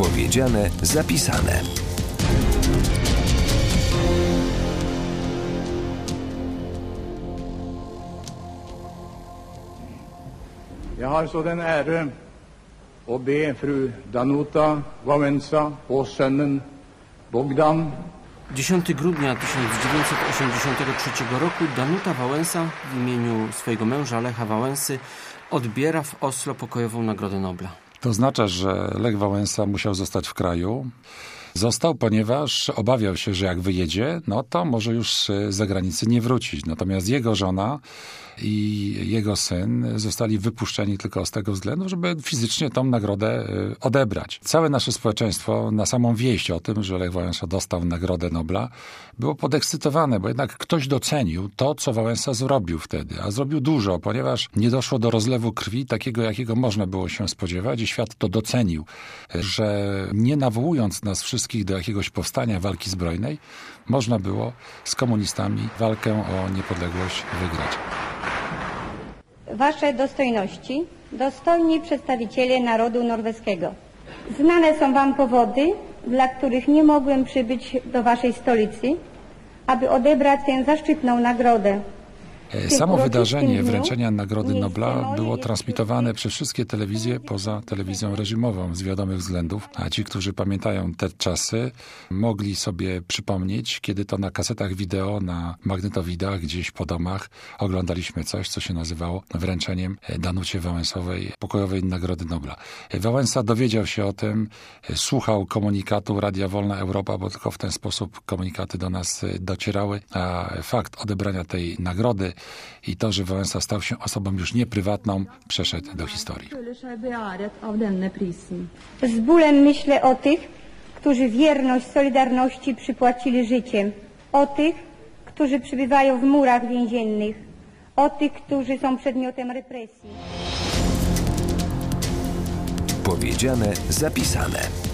Powiedziane, zapisane. Jag har så den ära att be fru Danuta Wałęsa och sönnen Bogdan. 10 grudnia 1983 roku Danuta Wałęsa w imieniu swojego męża Lecha Wałęsy odbiera w Oslo pokojową Nagrodę Nobla. To oznacza, że Lech Wałęsa musiał zostać w kraju. Został, ponieważ obawiał się, że jak wyjedzie, no to może już z zagranicy nie wrócić. Natomiast jego żona i jego syn zostali wypuszczeni tylko z tego względu, żeby fizycznie tą nagrodę odebrać. Całe nasze społeczeństwo na samą wieść o tym, że Lech Wałęsa dostał Nagrodę Nobla, było podekscytowane, bo jednak ktoś docenił to, co Wałęsa zrobił wtedy. A zrobił dużo, ponieważ nie doszło do rozlewu krwi takiego, jakiego można było się spodziewać i świat to docenił, że nie nawołując nas wszystkich do jakiegoś powstania, walki zbrojnej, można było z komunistami walkę o niepodległość wygrać. Wasze dostojności, dostojni przedstawiciele narodu norweskiego. Znane są wam powody, dla których nie mogłem przybyć do waszej stolicy, aby odebrać tę zaszczytną nagrodę. Samo wydarzenie wręczenia Nagrody Nobla było transmitowane przez wszystkie telewizje poza telewizją reżimową z wiadomych względów, a ci, którzy pamiętają te czasy, mogli sobie przypomnieć, kiedy to na kasetach wideo, na magnetowidach, gdzieś po domach oglądaliśmy coś, co się nazywało wręczeniem Danucie Wałęsowej pokojowej Nagrody Nobla. Wałęsa dowiedział się o tym, słuchał komunikatu Radia Wolna Europa, bo tylko w ten sposób komunikaty do nas docierały, a fakt odebrania tej nagrody i to, że Wałęsa stał się osobą już nieprywatną, przeszedł do historii. Z bólem myślę o tych, którzy wierność Solidarności przypłacili życiem, o tych, którzy przebywają w murach więziennych, o tych, którzy są przedmiotem represji. Powiedziane, zapisane.